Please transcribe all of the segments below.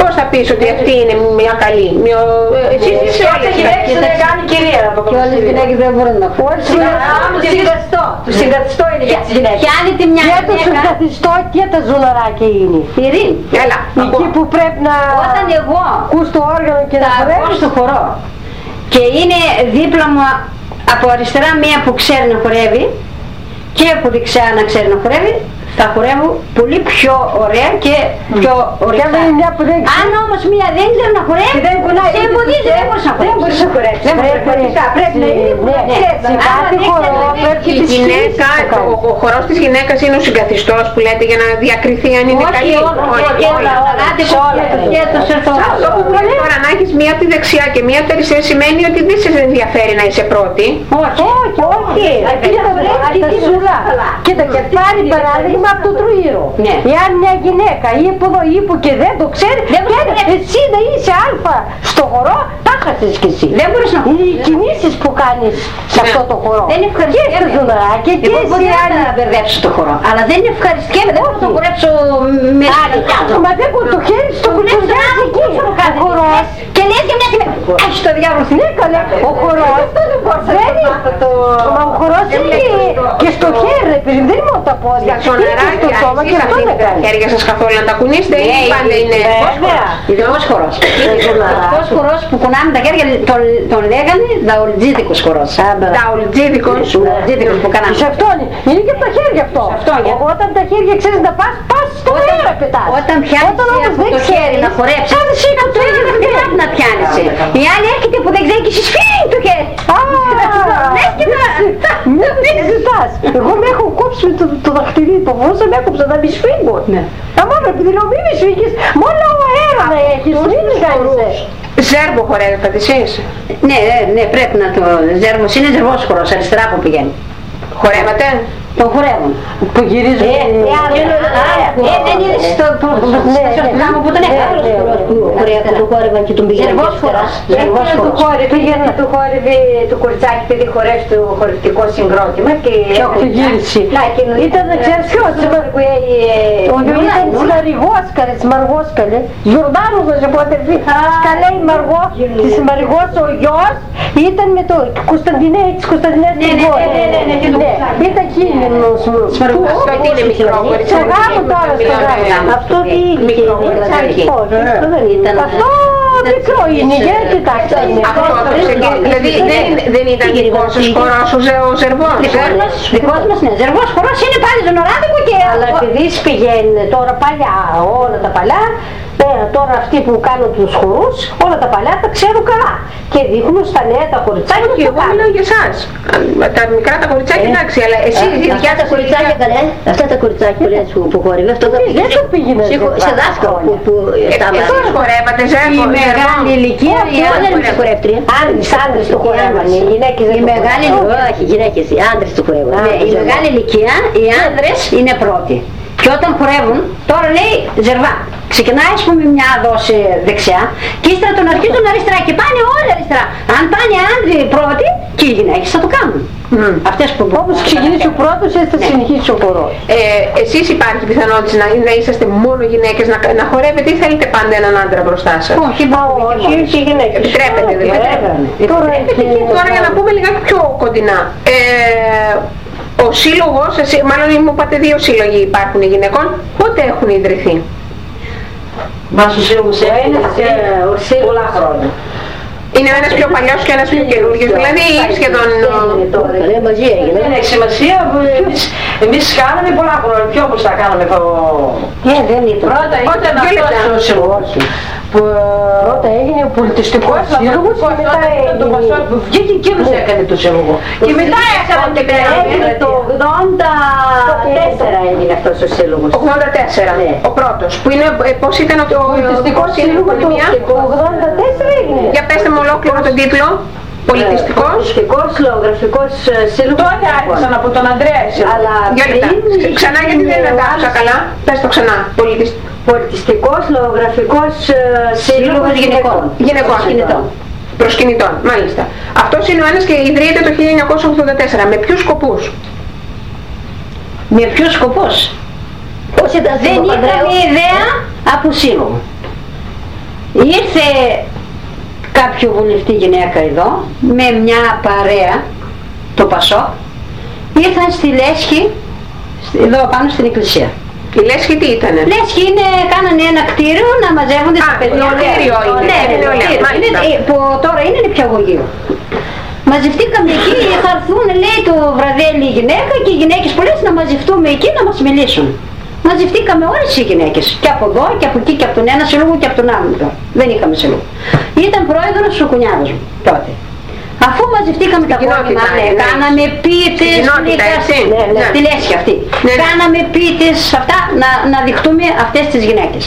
Πώς θα πεις ότι αυτή είναι μια καλή? Εσείς είσαι όλες οι γυναίκες δεν κάνει κυρία να το πω. Και όλες οι γυναίκες δεν μπορούν να πω. Το συγκαθιστό είναι για τις γυναίκες. Πιάνει τη μια Και το συγκαθιστό και τα ζουλαράκια είναι. Ειρήνη. Έλα, Εκεί που πρέπει να Όταν εγώ ακούς το όργανο και να θα βγω χορεύεις. στο χορό και είναι δίπλα μου από αριστερά μία που ξέρει να χορεύει και από δεξιά να ξέρει να χορεύει, θα χορεύω πολύ πιο ωραία και πιο ωραία. Αν όμως μία δεν ξέρει να χορεύει, σε εμποδίζει, δεν μπορείς να χορεύεις. Πρέπει να είναι σε κάθε χορό, πρέπει Η γυναίκα, ο χορός της γυναίκας είναι ο συγκαθιστός που λέτε για να διακριθεί αν είναι καλή. Αυτό που πρέπει τώρα να έχεις μία από τη δεξιά και μία από τη αριστερά σημαίνει ότι δεν σε ενδιαφέρει να είσαι πρώτη. Όχι. Κοίτα, και πάρει παράδειγμα από το τρουήρο. Εάν μια γυναίκα ή από εδώ ή που και δεν το ξέρει, εσύ να είσαι αλφα στο χορό, τα χάσεις κι εσύ. Δεν μπορείς να Οι κινήσεις που κάνεις σε αυτό το χορό. Δεν και στα ζουλαράκια και εγώ σε δεν θα μπερδέψω το χορό. Αλλά δεν ευχαριστιέμαι, δεν μπορώ να το χορέψω με άλλο. Μα δεν μπορεί το χέρι στο κουτσουριάζει εκεί. Ο χορός. Και λες και μια στιγμή, όχι στο διάβολο στην έκαλε. Ο χορός δεν είναι. Μα ο χορός είναι και στο χέρι, δεν είναι μόνο τα πόδια. Στο νεράκι, εσείς αφήνετε τα χέρια σας καθόλου να τα κουνήσετε ή πάντα είναι ιδεός χορός. Αυτός χορός που κουνάμε τα χέρια τον λέγανε δαολτζίδικος χορός. Δαολτζίδικος που κάναμε. Σε αυτό είναι και από τα χέρια αυτό. Όταν τα χέρια ξέρεις να πας στον αέρα πετάς. Όταν πιάνεις από το χέρι να χορέψεις, το ίδιο δεν πρέπει να πιάνεις. Η άλλη έρχεται που δεν ξέρει και εσύ σφίγγει το χέρι. Μην ζητάς. Εγώ με έχω κόψει το δαχτυλί, το βόσα με έκοψα να μη σφίγγω. Αμάνα επειδή λέω μη μη σφίγγεις, μόνο ο αέρα να έχεις, μην κάνεις. Ζέρβο χορεύετε εσείς? Ναι, πρέπει να το ζέρβος είναι ζερβός χορός, αριστερά που πηγαίνει. Χορεύατε? Τον χορεύουν. Που γυρίζουν. Δεν είδες στο γάμο που τον έκανε. Του χόρευαν και τον πήγαινε. Ζερβός χορός. Πήγαινε του χόρευε το κοριτσάκι παιδί χορεύει το χορευτικό συγκρότημα και το γύρισε. Ήταν ξέρεις ποιος ήταν της Μαργόσκαλε. Γιορδάνος να σε πω αδερφή. Σκαλέη Μαργό της Μαργός ο γιος ήταν με το Κωνσταντινέη της Κωνσταντινέας την πόλη. Ήταν κείμενος μου. Αυτό είναι μικρό κοριτσάκι. Στο γάμο τώρα στο γάμο. Αυτό τι είναι. Αυτό μικρό είναι, για κοιτάξτε. Δηλαδή δεν ήταν δικός σας χορός ο Ζερβός? Δικός μας, ναι. Ζερβός χορός είναι πάλι ζωνοράδικο και... Αλλά επειδή πηγαίνουν τώρα παλιά, όλα τα παλιά, τώρα αυτοί που κάνουν τους χορούς, όλα τα παλιά τα ξέρουν καλά. Και δείχνουν στα νέα τα κοριτσάκια και εγώ μιλάω για εσάς. Τα μικρά τα κοριτσάκια εντάξει, αλλά εσείς η δικιά τα κοριτσάκια καλέ. Αυτά τα κοριτσάκια που λες που χορεύει, αυτό δεν το πήγαινε σε δάσκαλο που εσείς χορεύατε Ζέρβο? Η μεγάλη ηλικία, η άντρες χορεύτρια. Άντρες το χορεύανε, οι γυναίκες δεν το χορεύανε. Όχι, γυναίκες, οι άντρες το χορεύανε. Η μεγάλη ηλικία, οι άντρες είναι πρώτοι. Και όταν χορεύουν, τώρα λέει Ζερβά. Ξεκινάει ας πούμε μια δόση δεξιά και ύστερα τον αρχίζουν αριστερά και πάνε όλοι αριστερά. Αν πάνε άντροι πρώτοι και οι γυναίκες θα το κάνουν. Αυτές που όπως ξεκινήσει ο πρώτος έτσι θα συνεχίσει ο χορός. Εσείς υπάρχει πιθανότητα να είσαστε μόνο γυναίκες να χορεύετε ή θέλετε πάντα έναν άντρα μπροστά σας? Όχι, όχι οι γυναίκες. Επιτρέπετε δηλαδή. Τώρα για να πούμε λιγάκι πιο κοντινά. Ο σύλλογος, μάλλον μου είπατε 2 σύλλογοι υπάρχουν οι γυναικών, πότε έχουν ιδρυθεί? Μας ο σύλλογος είναι πολλά χρόνια. Είναι ένας πιο παλιός και ένας πιο καινούργιος, δηλαδή σχεδόν... μαζί έγινε. Δεν έχει σημασία, εμείς κάναμε πολλά χρόνια, πιο όπως τα κάναμε το... Δεν ήταν. Πρώτα ήταν αυτός ο σύλλογος. Πρώτα έγινε ο πολιτιστικός σύλλογος και μετά έγινε το Πασόκ που βγήκε εκείνος έκανε το σύλλογο. Και μετά έγινε το 84 έγινε αυτός ο σύλλογος. 84, ο πρώτος, που είναι, πώς ήταν ο πολιτιστικός σύλλογος του 84 έγινε. Για πέστε μου ολόκληρο τον τίτλο. Πολιτιστικός, λογογραφικός σύλλογος. Τότε άρχισαν από τον Ανδρέα σύλλογο. Αλλά ξανά γιατί δεν τα άκουσα καλά. Πες το ξανά. Πολιτιστικός λογογραφικός σύλλογος γυναικών. Προσκυνητών, μάλιστα. Αυτός είναι ο ένας και ιδρύεται το 1984. Με ποιους σκοπούς? Με ποιους σκοπούς? Δεν ήταν η ιδέα από σύλλογο. ήρθε κάποιο βουλευτή γυναίκα εδώ με μια παρέα, το Πασόκ, ήρθαν στη Λέσχη, εδώ πάνω στην εκκλησία. Η Λέσχη τι ήτανε? Λέσχη είναι, κάνανε ένα κτίριο να μαζεύονται στα παιδιά. Κτίριο είναι. Που τώρα είναι νηπιαγωγείο. Μαζευτήκαμε εκεί, θα έρθουν, λέει, το βραδέλι η γυναίκα και οι γυναίκες πολλές να μαζευτούμε εκεί να μας μιλήσουν. Μαζευτήκαμε όλες οι γυναίκες, και από εδώ και από εκεί και από τον ένα σύλλογο και από τον άλλον τώρα. Δεν είχαμε σύλλογο. Ήταν πρόεδρος ο κουνιάδος μου τότε. Αφού μαζευτήκαμε τα απόγευμα, κάναμε πίτες, στη Λέσχη αυτή. Κάναμε πίτες, αυτά, να δειχτούμε αυτές τις γυναίκες.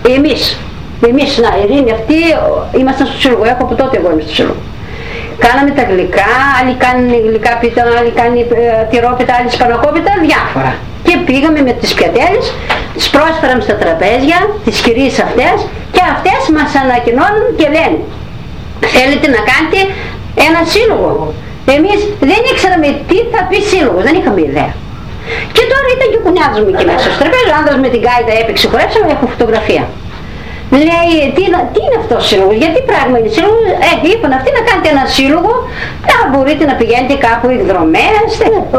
Εμείς, να, Ειρήνη, αυτοί ήμασταν στο σύλλογο, έχω από τότε εγώ είμαι στο σύλλογο. Κάναμε τα γλυκά, άλλοι κάνουν γλυκά πίτα, άλλοι κάνουν τυρόπιτα, άλλοι σπανακόπιτα, διάφορα. Και πήγαμε με τις πιατέλες, τις πρόσφεραμε στα τραπέζια, τις κυρίες αυτές, και αυτές μας ανακοινώνουν και λένε, θέλετε να κάνετε ένα σύλλογο? Εμείς δεν ήξεραμε τι θα πει σύλλογος, δεν είχαμε ιδέα. Και τώρα ήταν και ο κουνιάδος μου εκεί μέσα στο τραπέζι, ο άντρας με την κάιτα έπαιξε, χορέψαμε, έχω φωτογραφία. Λέει, τι είναι αυτό ο σύλλογος, γιατί πράγμα είναι σύλλογος? Είπαν αυτοί να κάνετε ένα σύλλογο, να μπορείτε να πηγαίνετε κάπου εκδρομές.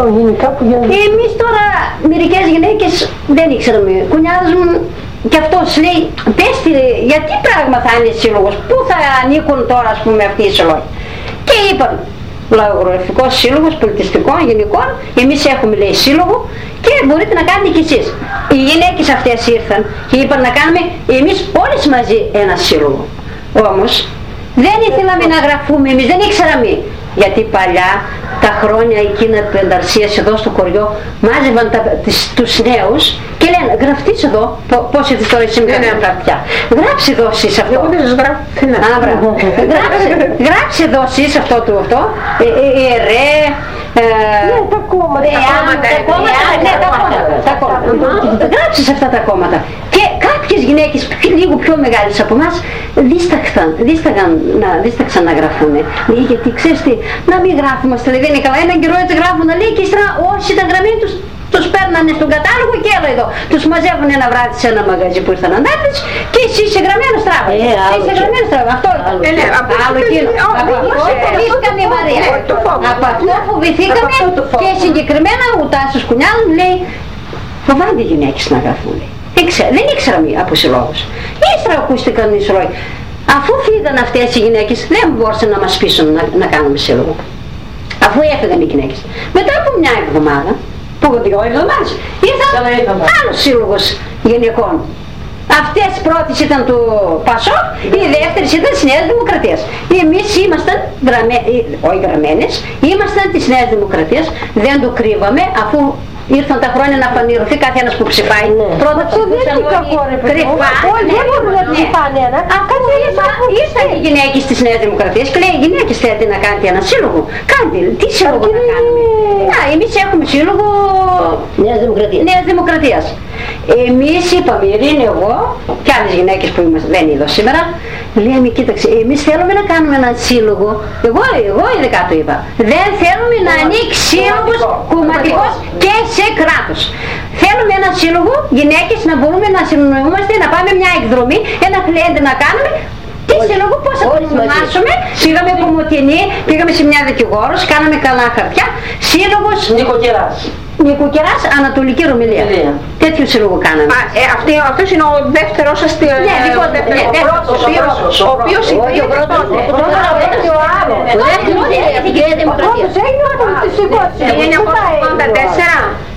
Εμείς τώρα, μερικές γυναίκες δεν ήξεραμε. Κουνιάδος μου και αυτός λέει, πέστε, γιατί πράγμα θα είναι σύλλογος, πού θα ανήκουν τώρα, ας πούμε, αυτοί οι σύλλογοι? Και είπαν, λαογραφικός σύλλογος, πολιτιστικών, γενικών, εμείς έχουμε, λέει, σύλλογο και μπορείτε να κάνετε κι εσείς. Οι γυναίκες αυτές ήρθαν και είπαν να κάνουμε εμείς όλες μαζί ένα σύλλογο. Όμως δεν ήθελαμε να γραφούμε, εμείς δεν ήξεραμε, γιατί παλιά τα χρόνια εκείνα πενταρσίας εδώ στο χωριό μάζευαν τους νέους και λένε, γραφτείς εδώ, πώς ήρθες τώρα εσύ με τα χαρτιά, γράψε εδώ εσείς αυτό. Εγώ δεν σας γράφω. Γράψε εδώ εσείς αυτό, τα κόμματα. Γράψε σε αυτά τα κόμματα. Και κάποιες γυναίκες λίγο πιο μεγάλες από εμάς δίσταξαν να γραφούν. Γιατί ξέρεις τι, να μην γράφουμε, δεν είναι καλά. Έναν καιρό έτσι γράφουν, λέει, και ύστερα όσοι ήταν γραμμένοι τους παίρνανε στον κατάλογο και έλα εδώ. Τους μαζεύουν ένα βράδυ σε ένα μαγαζί που ήρθαν αντάρτες και εσύ είσαι γραμμένος τράβο. Είσαι γραμμένος τράβο. Αυτό άλλο εκείνο. Από αυτό φοβηθήκαμε, Μαρία. Από αυτό φοβηθήκαμε και συγκεκριμένα ο Τάσος Κουνιάδου λέει, φοβάνται οι γυναίκες να γραφούν. Δεν ήξεραμε από συλλόγους. Ύστερα ακούστηκαν οι συλλόγοι. Αφού φύγαν αυτές οι γυναίκες δεν μπορούσαν να μας πείσουν να κάνουμε σύλλογο. Αφού έφυγαν οι γυναίκες. Μετά από μια εβδομάδα, που 2 εβδομάδες, ήρθαν άλλος σύλλογος γυναικών. Αυτές πρώτες ήταν του Πασόκ, οι δεύτερες ήταν της Νέας Δημοκρατίας. Εμείς ήμασταν όχι γραμμένες, ήμασταν της Νέας Δημοκρατίας, δεν το κρύβαμε, αφού ήρθαν τα χρόνια να φανερωθεί κάθε ένας που ψηφάει. Πρώτα ψηφούσαν όλοι κρυφά. Αφού ήρθαν οι γυναίκες της Νέας Δημοκρατίας και λέει, γυναίκες θέλετε να κάνετε ένα σύλλογο? Κάντε, τι σύλλογο να κάνουμε? Εμείς έχουμε σύλλογο Νέας Δημοκρατίας. Εμείς είπαμε, Ειρήνη, εγώ και άλλες γυναίκες που δεν είναι εδώ σήμερα, λέμε, κοίταξε, εμείς θέλουμε να κάνουμε ένα σύλλογο, εγώ ειδικά το είπα, δεν θέλουμε να ανοίξει σύλλογος κομματικός και σε κράτος. Θέλουμε ένα σύλλογο, γυναίκες, να μπορούμε να συνεννοούμαστε, να πάμε μια εκδρομή, ένα χλέντε να κάνουμε. Τι σύλλογο, πώς θα το ονομάσουμε? Πήγαμε Κομωτινή, πήγαμε σε μια δικηγόρος, κάναμε καλά χαρτιά. Σύλλογος Νοικοκυράς, Ανατολική Ρωμιλία. Τέτοιο σύλλογο κάναμε. Αυτός είναι ο δεύτερος σας ο οποίος υπήρχε τότε. Ο πρώτος έγινε από τη